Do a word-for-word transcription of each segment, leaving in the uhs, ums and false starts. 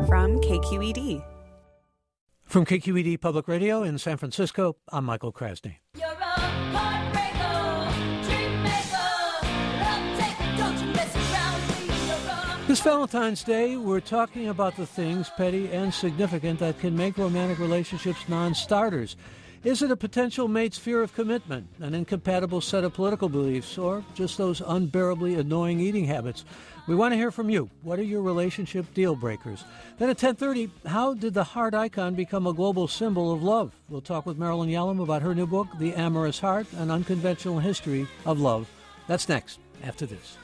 from K Q E D. From K Q E D Public Radio in San Francisco, I'm Michael Krasny. You're a heartbreaker, dream maker, love taker, don't you mess around with me. You're a This Valentine's Day, we're talking about the things, petty and significant, that can make romantic relationships non-starters. Is it a potential mate's fear of commitment, an incompatible set of political beliefs, or just those unbearably annoying eating habits? We want to hear from you. What are your relationship deal breakers? Then at ten thirty, how did the heart icon become a global symbol of love? We'll talk with Marilyn Yalom about her new book, The Amorous Heart, An Unconventional History of Love. That's next, after this.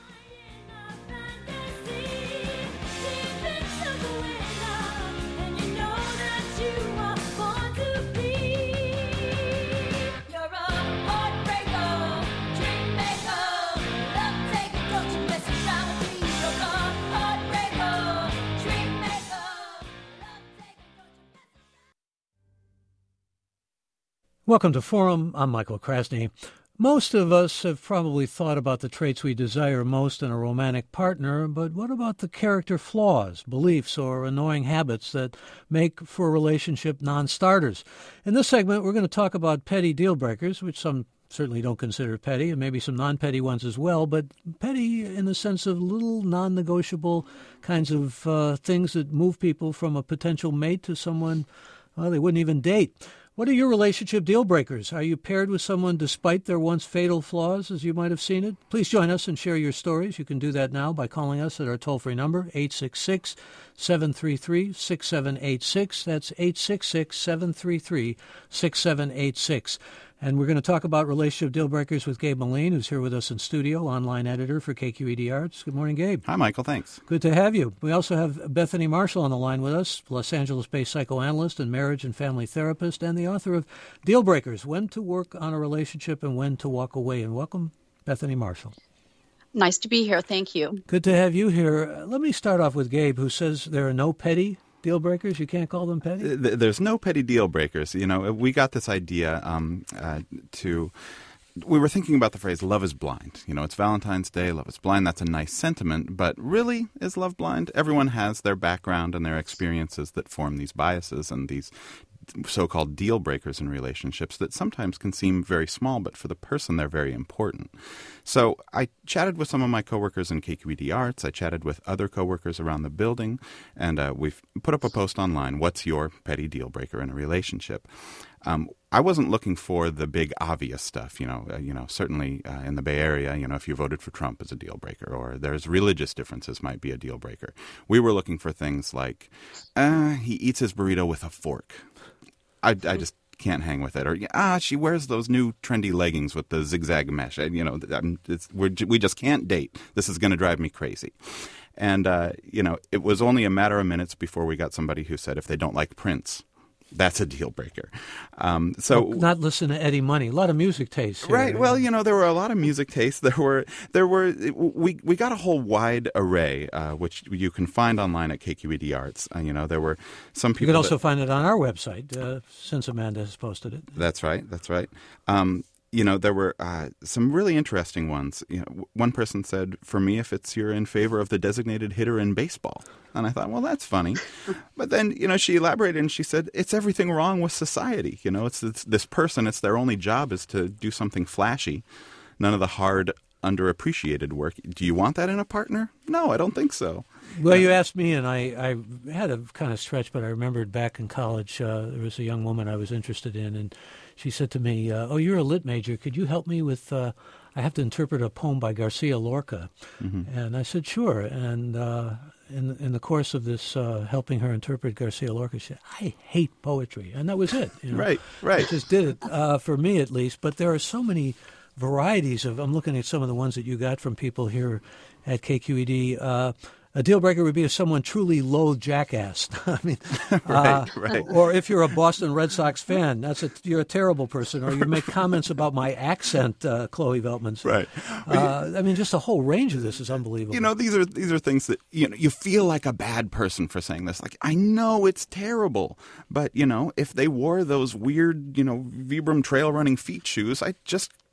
Welcome to Forum. I'm Michael Krasny. Most of us have probably thought about the traits we desire most in a romantic partner, but what about the character flaws, beliefs, or annoying habits that make for a relationship non-starters? In this segment, we're going to talk about petty deal breakers, which some certainly don't consider petty, and maybe some non-petty ones as well, but petty in the sense of little non-negotiable kinds of uh, things that move people from a potential mate to someone well, they wouldn't even date. What are your relationship deal breakers? Are you paired with someone despite their once fatal flaws, as you might have seen it? Please join us and share your stories. You can do that now by calling us at our toll-free number, eight six six, seven three three, six seven eight six. That's eight six six, seven three three, six seven eight six. And we're going to talk about relationship deal breakers with Gabe Moline, who's here with us in studio, online editor for K Q E D Arts. Good morning, Gabe. Hi, Michael. Thanks. Good to have you. We also have Bethany Marshall on the line with us, Los Angeles-based psychoanalyst and marriage and family therapist, and the author of Deal Breakers, When to Work on a Relationship and When to Walk Away. And welcome, Bethany Marshall. Nice to be here. Thank you. Good to have you here. Uh, let me start off with Gabe, who says there are no petty deal breakers. You can't call them petty? There's no petty deal breakers. You know, we got this idea um, uh, to... We were thinking about the phrase, love is blind. You know, it's Valentine's Day, love is blind. That's a nice sentiment. But really, is love blind? Everyone has their background and their experiences that form these biases and these so-called deal breakers in relationships that sometimes can seem very small, but for the person, they're very important. So I chatted with some of my coworkers in K Q E D Arts. I chatted with other coworkers around the building, and uh, we've put up a post online, what's your petty deal breaker in a relationship? Um, I wasn't looking for the big obvious stuff, you know, uh, you know, certainly uh, in the Bay Area, you know, if you voted for Trump as a deal breaker, or there's religious differences might be a deal breaker. We were looking for things like, uh, he eats his burrito with a fork. I, I just can't hang with it. Or, ah, she wears those new trendy leggings with the zigzag mesh. You know, it's, we're, we just can't date. This is going to drive me crazy. And, uh, you know, it was only a matter of minutes before we got somebody who said if they don't like Prince, that's a deal breaker. Um, so well, not listen to Eddie Money. A lot of music tastes here. Right. Well, you know, there were a lot of music tastes. There were there were we we got a whole wide array, uh, which you can find online at K Q E D Arts. Uh, you know, there were some people. You can also that, find it on our website uh, since Amanda has posted it. That's right. That's right. Um, You know, there were uh, some really interesting ones. You know, one person said, for me, if it's you're in favor of the designated hitter in baseball. And I thought, well, that's funny. But then, you know, she elaborated and she said, it's everything wrong with society. You know, it's, it's this person, it's their only job is to do something flashy. None of the hard, underappreciated work. Do you want that in a partner? No, I don't think so. Well, you asked me, and I, I had a kind of stretch, but I remembered back in college, uh, there was a young woman I was interested in, and she said to me, uh, oh, you're a lit major. Could you help me with, uh, I have to interpret a poem by Garcia Lorca. Mm-hmm. And I said, sure. And uh, in, in the course of this, uh, helping her interpret Garcia Lorca, she said, I hate poetry. And that was it. You know? Right, right. I just did it, uh, for me at least. But there are so many varieties of, I'm looking at some of the ones that you got from people here at K Q E D. Uh, a deal breaker would be if someone truly loathed Jackass. I mean, right, uh, right. Or if you're a Boston Red Sox fan, that's a, you're a terrible person. Or you make comments about my accent, uh, Chloe Veltman. Right. Uh, I mean, just a whole range of this is unbelievable. You know, these are these are things that, you know, you feel like a bad person for saying this. Like, I know it's terrible, but, you know, if they wore those weird, you know, Vibram trail running feet shoes, I just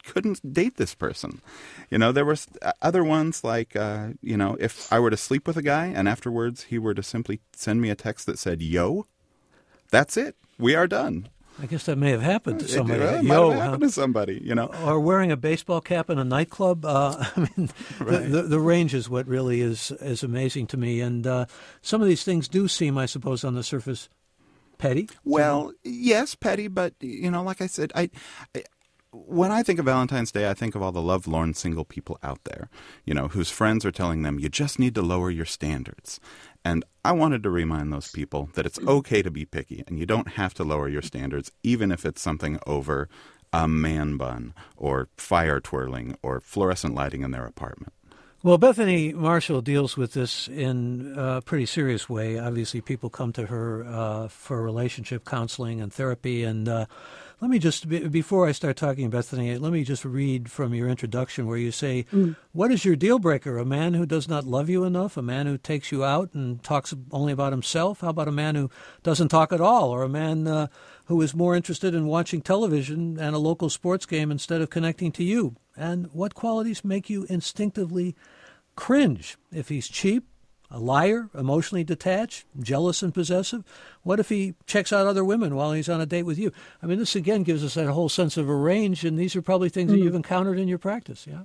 couldn't date this person. You know, there were other ones like, uh, you know, if I were to sleep with a guy and afterwards he were to simply send me a text that said, yo, that's it. We are done. I guess that may have happened to somebody. It, it, it Yo, might have happened huh? to somebody, you know. Or wearing a baseball cap in a nightclub. Uh, I mean, Right. the, the, the range is what really is, is amazing to me. And uh, some of these things do seem, I suppose, on the surface petty. Well, yes, petty, but, you know, like I said, I, I when I think of Valentine's Day, I think of all the lovelorn single people out there, you know, whose friends are telling them, you just need to lower your standards. And I wanted to remind those people that it's okay to be picky, and you don't have to lower your standards, even if it's something over a man bun or fire twirling or fluorescent lighting in their apartment. Well, Bethany Marshall deals with this in a pretty serious way. Obviously, people come to her uh, for relationship counseling and therapy. And uh, let me just, before I start talking, Bethany, let me just read from your introduction where you say, mm. what is your deal breaker? A man who does not love you enough? A man who takes you out and talks only about himself? How about a man who doesn't talk at all? Or a man uh, who is more interested in watching television and a local sports game instead of connecting to you? And what qualities make you instinctively cringe? If he's cheap, a liar, emotionally detached, jealous and possessive? What if he checks out other women while he's on a date with you? I mean, this again gives us that whole sense of a range, and these are probably things mm-hmm. that you've encountered in your practice, yeah?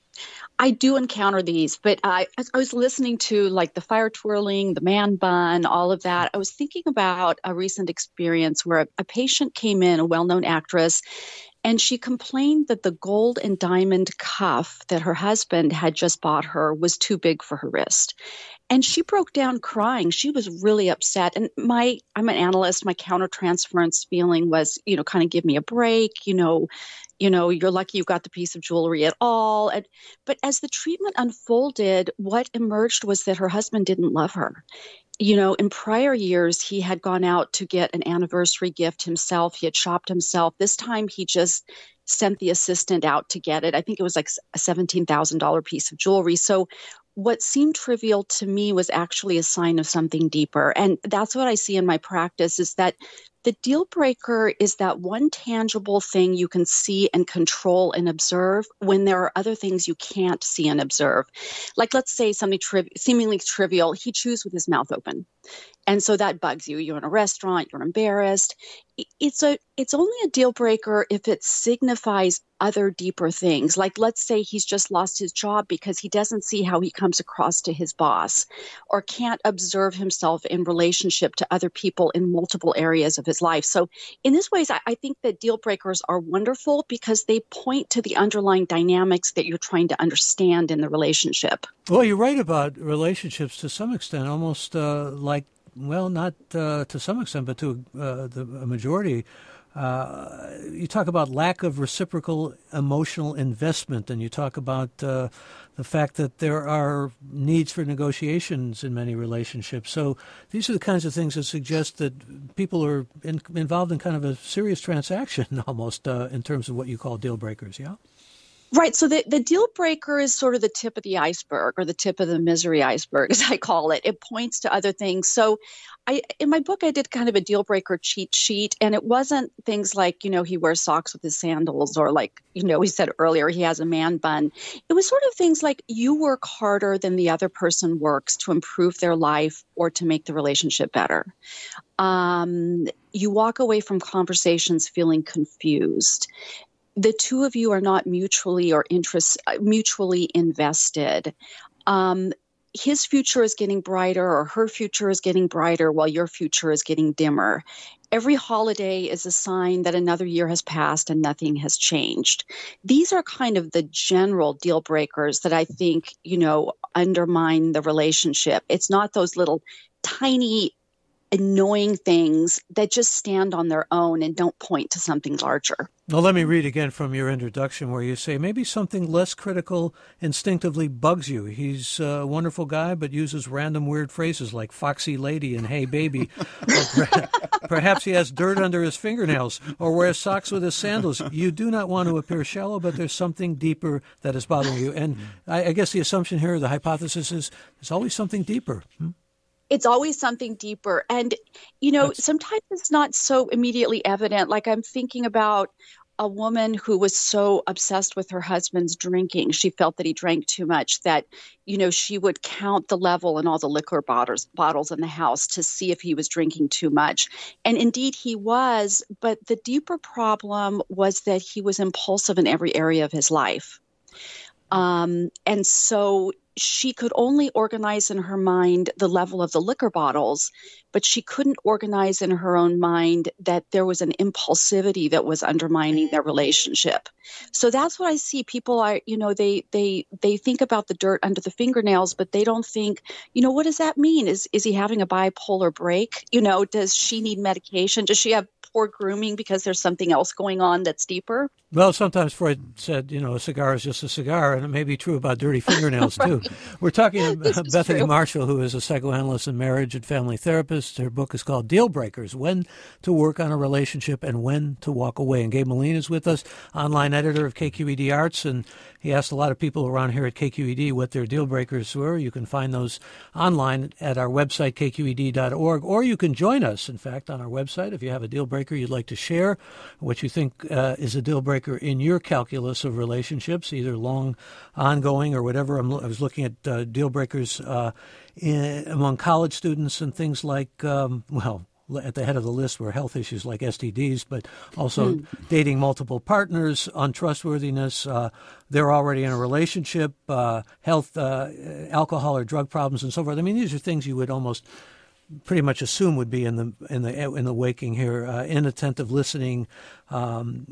I do encounter these, but I, as I was listening to like the fire twirling, the man bun, all of that, I was thinking about a recent experience where a, a patient came in, a well-known actress, and she complained that the gold and diamond cuff that her husband had just bought her was too big for her wrist. And she broke down crying. She was really upset. And my, I'm an analyst. My countertransference feeling was, you know, kind of give me a break, you know, you know, you're lucky you got the piece of jewelry at all. And, but as the treatment unfolded, what emerged was that her husband didn't love her. You know, in prior years, he had gone out to get an anniversary gift himself. He had shopped himself. This time, he just sent the assistant out to get it. I think it was like a seventeen thousand dollars piece of jewelry. So what seemed trivial to me was actually a sign of something deeper. And that's what I see in my practice is that the deal breaker is that one tangible thing you can see and control and observe when there are other things you can't see and observe. Like, let's say something triv- seemingly trivial, he chews with his mouth open. And so that bugs you. You're in a restaurant, you're embarrassed. It's a it's only a deal breaker if it signifies other deeper things. Like, let's say he's just lost his job because he doesn't see how he comes across to his boss or can't observe himself in relationship to other people in multiple areas of his life. So in this ways, I, I think that deal breakers are wonderful because they point to the underlying dynamics that you're trying to understand in the relationship. Well, you're right about relationships to some extent, almost uh, like, well, not uh, to some extent, but to uh, the a majority. Uh, you talk about lack of reciprocal emotional investment, and you talk about uh, the fact that there are needs for negotiations in many relationships. So these are the kinds of things that suggest that people are in, involved in kind of a serious transaction almost uh, in terms of what you call deal breakers, yeah? Right. So the, the deal breaker is sort of the tip of the iceberg or the tip of the misery iceberg, as I call it. It points to other things. So I, in my book, I did kind of a deal breaker cheat sheet, and it wasn't things like, you know, he wears socks with his sandals or like, you know, we said earlier, he has a man bun. It was sort of things like you work harder than the other person works to improve their life or to make the relationship better. Um, you walk away from conversations feeling confused. The two of you are not mutually or interest mutually invested. Um, his future is getting brighter or her future is getting brighter while your future is getting dimmer. Every holiday is a sign that another year has passed and nothing has changed. These are kind of the general deal breakers that I think, you know, undermine the relationship. It's not those little tiny annoying things that just stand on their own and don't point to something larger. Now, let me read again from your introduction where you say, maybe something less critical instinctively bugs you. He's a wonderful guy, but uses random weird phrases like foxy lady and hey baby. Or per- perhaps he has dirt under his fingernails or wears socks with his sandals. You do not want to appear shallow, but there's something deeper that is bothering you. And I, I guess the assumption here, the hypothesis is, there's always something deeper. Hmm? It's always something deeper. And, you know, That's... sometimes it's not so immediately evident. Like I'm thinking about a woman who was so obsessed with her husband's drinking. She felt that he drank too much, that, you know, she would count the level in all the liquor bottles, bottles in the house to see if he was drinking too much. And indeed he was, but the deeper problem was that he was impulsive in every area of his life. Um, and so she could only organize in her mind the level of the liquor bottles, but she couldn't organize in her own mind that there was an impulsivity that was undermining their relationship. So that's what I see. People are, you know, they they they think about the dirt under the fingernails, but they don't think, you know, what does that mean? Is is he having a bipolar break? You know, does she need medication? Does she have poor grooming because there's something else going on that's deeper? Well, sometimes Freud said, you know, a cigar is just a cigar, and it may be true about dirty fingernails, Right. too. We're talking about Bethany true. Marshall, who is a psychoanalyst and marriage and family therapist. Her book is called Deal Breakers, When to Work on a Relationship and When to Walk Away. And Gabe Moline is with us, online editor of K Q E D Arts, and he asked a lot of people around here at K Q E D what their deal breakers were. You can find those online at our website, K Q E D dot org, or you can join us, in fact, on our website if you have a deal breaker you'd like to share, what you think uh, is a deal breaker in your calculus of relationships, either long, ongoing, or whatever. I'm, I was looking at uh, deal breakers uh, in, among college students and things like, um, well, at the head of the list were health issues like S T Ds, but also mm. dating multiple partners, untrustworthiness, uh, they're already in a relationship, uh, health, uh, alcohol or drug problems, and so forth. I mean, these are things you would almost pretty much assume would be in the in the in the waking here. Uh, inattentive listening, um,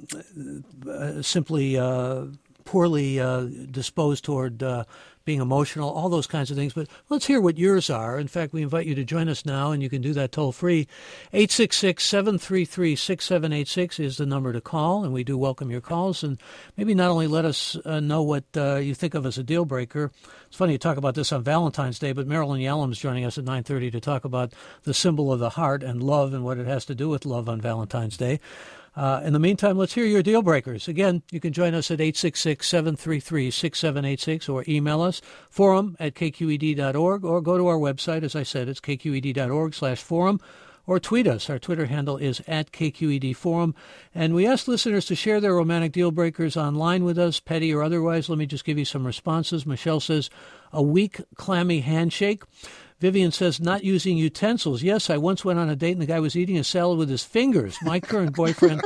uh, simply uh, poorly uh, disposed toward uh, being emotional, all those kinds of things. But let's hear what yours are. In fact, we invite you to join us now, and you can do that toll-free. eight six six, seven three three, six seven eight six is the number to call, and we do welcome your calls. And maybe not only let us uh, know what uh, you think of as a deal breaker. It's funny you talk about this on Valentine's Day, but Marilyn Yalom is joining us at nine thirty to talk about the symbol of the heart and love and what it has to do with love on Valentine's Day. Uh, in the meantime, let's hear your deal breakers. Again, you can join us at eight six six, seven three three, six seven eight six or email us, forum at K Q E D dot org, or go to our website. As I said, it's K Q E D dot org slash forum, or tweet us. Our Twitter handle is at K Q E D Forum. And we ask listeners to share their romantic deal breakers online with us, petty or otherwise. Let me just give you some responses. Michelle says, a weak, clammy handshake. Vivian says, not using utensils. Yes, I once went on a date and the guy was eating a salad with his fingers. My current boyfriend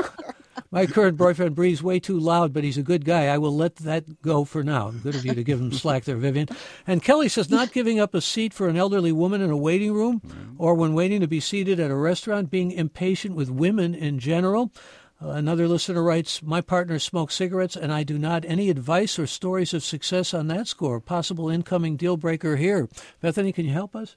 my current boyfriend breathes way too loud, but he's a good guy. I will let that go for now. Good of you to give him slack there, Vivian. And Kelly says, not giving up a seat for an elderly woman in a waiting room or when waiting to be seated at a restaurant, being impatient with women in general. Uh, another listener writes, my partner smokes cigarettes and I do not. Any advice or stories of success on that score? Possible incoming deal breaker here. Bethany, can you help us?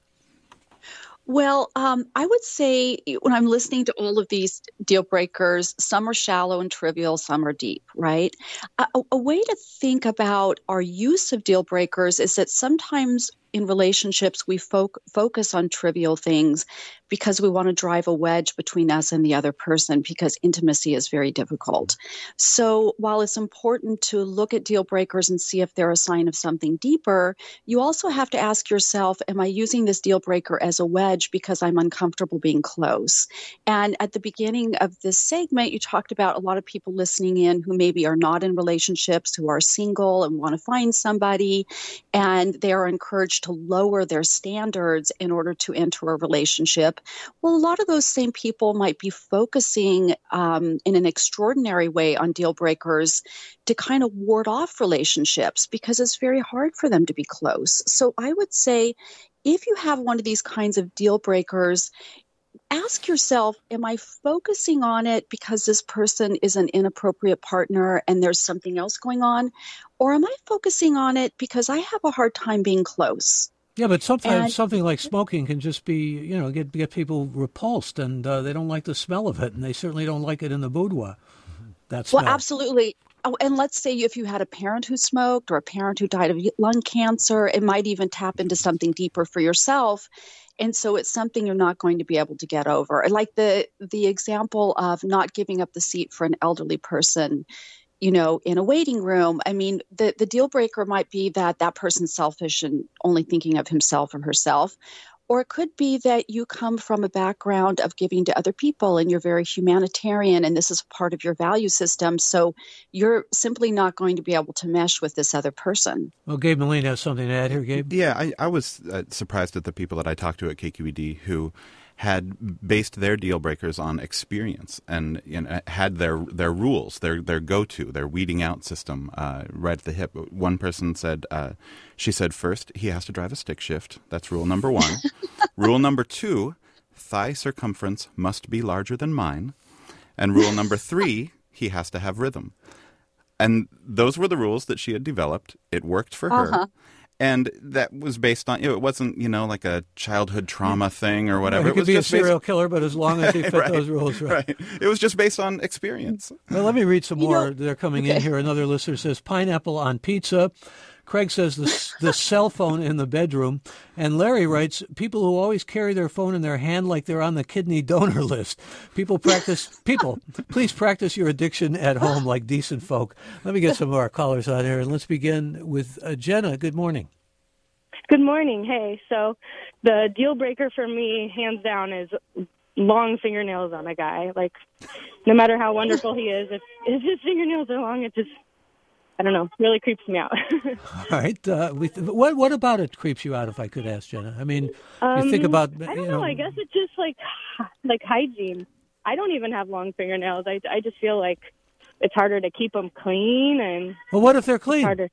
Well, um, I would say when I'm listening to all of these deal breakers, some are shallow and trivial, some are deep, right? A, a way to think about our use of deal breakers is that sometimes in relationships we fo- focus on trivial things because we want to drive a wedge between us and the other person because intimacy is very difficult. So while it's important to look at deal breakers and see if they're a sign of something deeper, you also have to ask yourself, am I using this deal breaker as a wedge because I'm uncomfortable being close? And at the beginning of this segment, you talked about a lot of people listening in who maybe are not in relationships, who are single and want to find somebody, and they are encouraged to lower their standards in order to enter a relationship. Well, a lot of those same people might be focusing um, in an extraordinary way on deal breakers to kind of ward off relationships because it's very hard for them to be close. So I would say if you have one of these kinds of deal breakers, ask yourself, am I focusing on it because this person is an inappropriate partner and there's something else going on? Or am I focusing on it because I have a hard time being close? Yeah, but sometimes And- something like smoking can just be, you know, get get people repulsed, and uh, they don't like the smell of it, and they certainly don't like it in the boudoir. That smell. Well, absolutely. Oh, and let's say if you had a parent who smoked or a parent who died of lung cancer, it might even tap into something deeper for yourself. And so it's something you're not going to be able to get over. Like the the example of not giving up the seat for an elderly person, you know, in a waiting room. I mean, the, the deal breaker might be that that person's selfish and only thinking of himself or herself. or it could be that you come from a background of giving to other people and you're very humanitarian and this is part of your value system. So you're simply not going to be able to mesh with this other person. Well, Gabe Moline has something to add here, Gabe. Yeah, I, I was uh, surprised at the people that I talked to at K Q E D who had based their deal breakers on experience and you know, had their their rules, their their go-to, their weeding out system uh, right at the hip. One person said, uh, she said, first, he has to drive a stick shift. That's rule number one. Rule number two, thigh circumference must be larger than mine. And rule number three, he has to have rhythm. And those were the rules that she had developed. It worked for her. Uh-huh. And that was based on, you know, it wasn't, you know, like a childhood trauma thing or whatever. He It could was be a just based- serial killer, but as long as he fit Right, those rules, right. right. It was just based on experience. Well, let me read some You more. know- They're coming in okay. here. Another listener says, pineapple on pizza. Craig says the, the cell phone in the bedroom. And Larry writes, people who always carry their phone in their hand like they're on the kidney donor list. People practice, people, please practice your addiction at home like decent folk. Let me get some of our callers on here. And let's begin with uh, Jenna. Good morning. Good morning. Hey, so the deal breaker for me, hands down, is long fingernails on a guy. Like, no matter how wonderful he is, if, if his fingernails are long, it just, I don't know, really creeps me out. All right. Uh, we, what what about it creeps you out, if I could ask, Jenna? I mean, um, you think about, I don't you know, know, I guess it's just like, like hygiene. I don't even have long fingernails. I, I just feel like it's harder to keep them clean and well, what if they're clean? harder.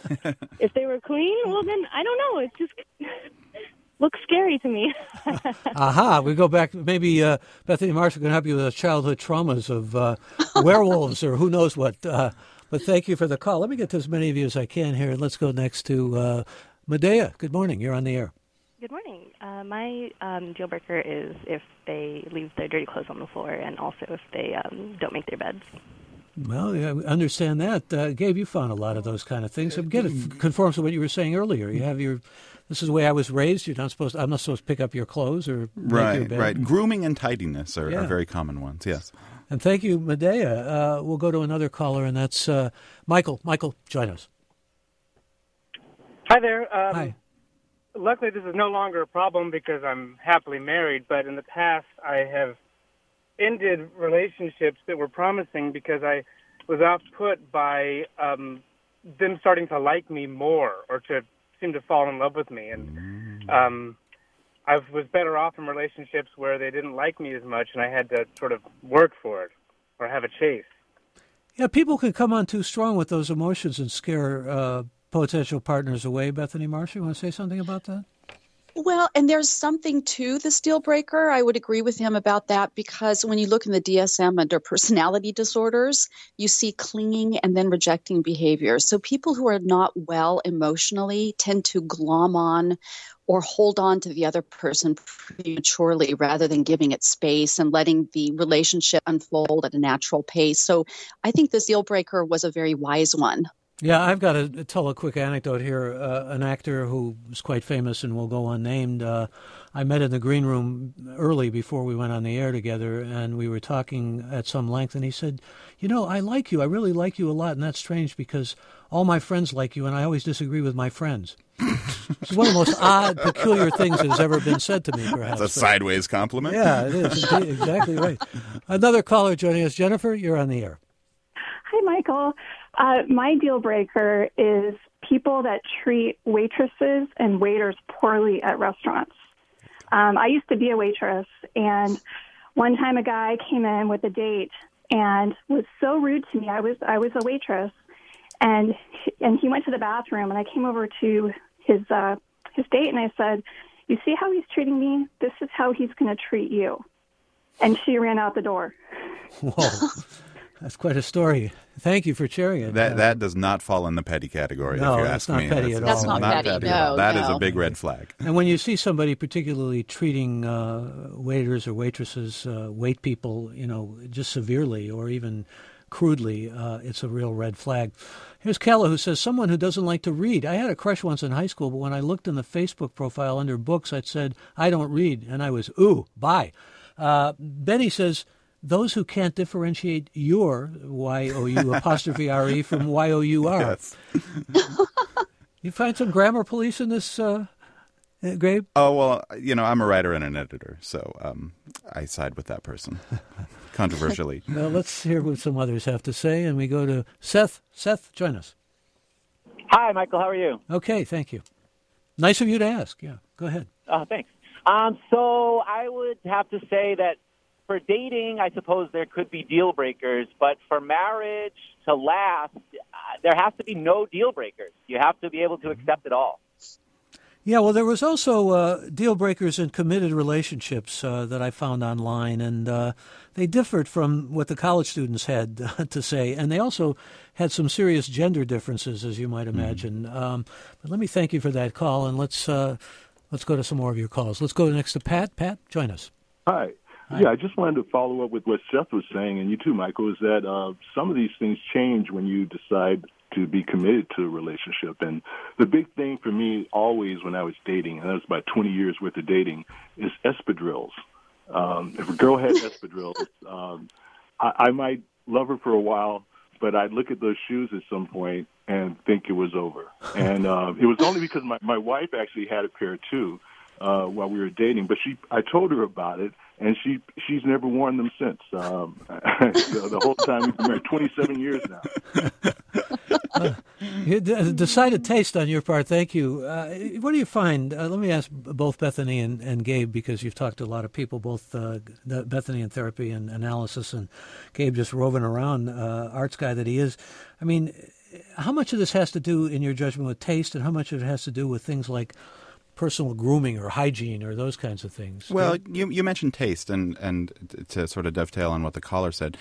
If they were clean, well, then I don't know. It just looks scary to me. Aha, we go back. Maybe uh, Bethany Marshall can help you with the childhood traumas of uh, werewolves or who knows what. Uh, but thank you for the call. Let me get to as many of you as I can here. Let's go next to uh, Medea. Good morning. You're on the air. Good morning. Uh, my um, deal breaker is if they leave their dirty clothes on the floor and also if they um, don't make their beds. Well, yeah, I understand that. Uh, Gabe, you found a lot of those kind of things. So again, it conforms to what you were saying earlier. You have your, this is the way I was raised. You're not supposed, I'm not supposed to pick up your clothes or make your Right, bed. right. Grooming and tidiness are, Yeah. are very common ones, yes. And thank you, Medea. Uh, we'll go to another caller, and that's uh, Michael. Michael, join us. Hi there. Um, Hi. Luckily, this is no longer a problem because I'm happily married, but in the past, I have ended relationships that were promising because I was off-put by um, them starting to like me more or to seem to fall in love with me. And um, I was better off in relationships where they didn't like me as much, and I had to sort of work for it or have a chase. Yeah, people can come on too strong with those emotions and scare uh, potential partners away. Bethany Marshall, you want to say something about that? Well, and there's something to the deal breaker. I would agree with him about that because when you look in the D S M under personality disorders, you see clinging and then rejecting behavior. So people who are not well emotionally tend to glom on or hold on to the other person prematurely rather than giving it space and letting the relationship unfold at a natural pace. So I think this deal breaker was a very wise one. Yeah, I've got to tell a quick anecdote here. Uh, an actor who was quite famous and will go unnamed, uh, I met in the green room early before we went on the air together, and we were talking at some length, and he said, you know, I like you. I really like you a lot, and that's strange because all my friends like you, and I always disagree with my friends. It's one of the most odd, peculiar things that has ever been said to me, perhaps. It's a sideways compliment. Yeah, it is. Indeed, exactly right. Another caller joining us. Jennifer, you're on the air. Hi, Michael. Uh, my deal breaker is people that treat waitresses and waiters poorly at restaurants. Um, I used to be a waitress, and one time a guy came in with a date and was so rude to me. I was I was a waitress, and and he went to the bathroom, and I came over to his uh, his date, and I said, "You see how he's treating me? This is how he's going to treat you." And she ran out the door. Whoa. That's quite a story. Thank you for sharing it. That Uh, that does not fall in the petty category, No, if you that's ask not me. petty at That's all. not petty, at no, all. That is no. a big red flag. And when you see somebody particularly treating uh, waiters or waitresses, uh, wait people, you know, just severely or even crudely, uh, it's a real red flag. Here's Kella, who says, someone who doesn't like to read. I had a crush once in high school, but when I looked in the Facebook profile under books, it said, I don't read. And I was, ooh, bye. Uh, Benny says, those who can't differentiate your, Y O U apostrophe R E, from Y O U R. Yes. You find some grammar police in this uh, Uh, Gabe? Oh, well, you know, I'm a writer and an editor, so um, I side with that person, controversially. Well, let's hear what some others have to say, and we go to Seth. Seth, join us. Hi, Michael. How are you? Okay, thank you. Nice of you to ask. Yeah, go ahead. Oh, thanks. Um, so I would have to say that for dating, I suppose there could be deal breakers, but for marriage to last, uh, there has to be no deal breakers. You have to be able to accept it all. Yeah, well, there was also uh, deal breakers in committed relationships uh, that I found online, and uh, they differed from what the college students had uh, to say, and they also had some serious gender differences, as you might imagine. Mm-hmm. Um, but let me thank you for that call, and let's uh, let's go to some more of your calls. Let's go next to Pat. Pat, join us. Hi. Hi. Yeah, I just wanted to follow up with what Seth was saying, and you too, Michael, is that uh, some of these things change when you decide to be committed to a relationship. And the big thing for me always when I was dating, and that was about twenty years worth of dating, is espadrilles. Um, if a girl had espadrilles, um, I, I might love her for a while, but I'd look at those shoes at some point and think it was over. And uh, it was only because my, my wife actually had a pair too uh, while we were dating, but she I told her about it, and she she's never worn them since. Um, so the whole time we've been married, twenty-seven years now. uh, decided taste on your part. Thank you. Uh, what do you find? Uh, let me ask both Bethany and, and Gabe, because you've talked to a lot of people, both uh, Bethany in therapy and analysis, and Gabe just roving around, uh, arts guy that he is. I mean, how much of this has to do, in your judgment, with taste, and how much of it has to do with things like personal grooming or hygiene or those kinds of things? Well, you you mentioned taste, and, and to sort of dovetail on what the caller said,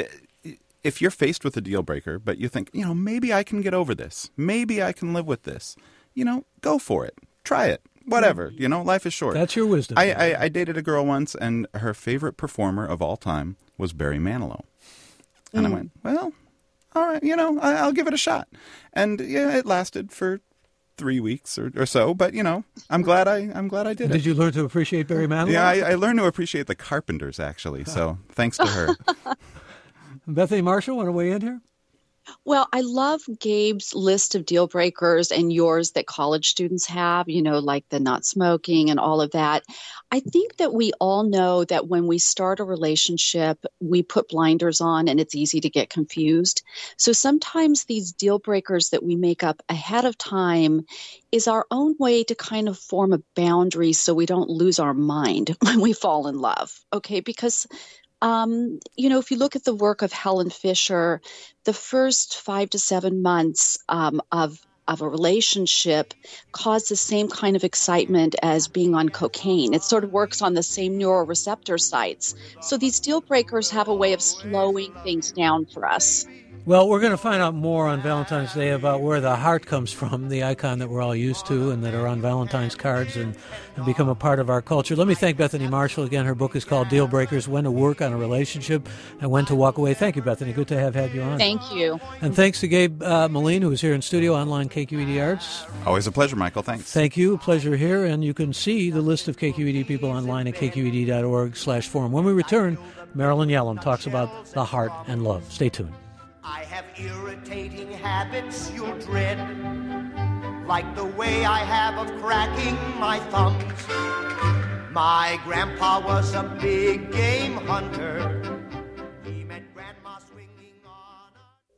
if you're faced with a deal breaker, but you think, you know, maybe I can get over this, maybe I can live with this, you know, go for it, try it, whatever. You know, life is short. That's your wisdom. I, I, I dated a girl once, and her favorite performer of all time was Barry Manilow, and mm. I went, well, all right, you know, I, I'll give it a shot, and yeah, it lasted for three weeks or, or so, but you know, I'm glad I I'm glad I did, did it. Did you learn to appreciate Barry Manilow? Yeah, I, I learned to appreciate the Carpenters, actually. So thanks to her. Bethany Marshall, want to weigh in here? Well, I love Gabe's list of deal breakers and yours that college students have, you know, like the not smoking and all of that. I think that we all know that when we start a relationship, we put blinders on and it's easy to get confused. So sometimes these deal breakers that we make up ahead of time is our own way to kind of form a boundary so we don't lose our mind when we fall in love. Okay, because Um, you know, if you look at the work of Helen Fisher, the first five to seven months um, of of a relationship cause the same kind of excitement as being on cocaine. It sort of works on the same neuroreceptor sites. So these deal breakers have a way of slowing things down for us. Well, we're going to find out more on Valentine's Day about where the heart comes from, the icon that we're all used to and that are on Valentine's cards and, and become a part of our culture. Let me thank Bethany Marshall. Again, her book is called Deal Breakers, When to Work on a Relationship and When to Walk Away. Thank you, Bethany. Good to have had you on. Thank you. And thanks to Gabe uh, Moline, who is here in studio, online K Q E D Arts. Always a pleasure, Michael. Thanks. Thank you. Pleasure here. And you can see the list of K Q E D people online at k q e d dot org slash forum. When we return, Marilyn Yellum talks about the heart and love. Stay tuned. I have irritating habits you'll dread, like the way I have of cracking my thumbs. My grandpa was a big game hunter,